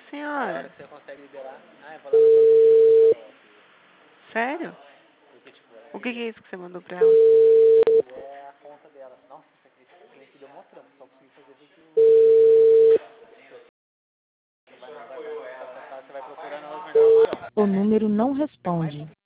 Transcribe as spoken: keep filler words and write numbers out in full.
senhora. Você consegue liberar. Ah, eu vou lá na Sério? Porque, tipo, O que, que é isso que você mandou pra ela? é a conta dela. Nossa, essa cliente deu mó trampo, só consegui fazer porque você vai procurando as melhores opções. O número não responde.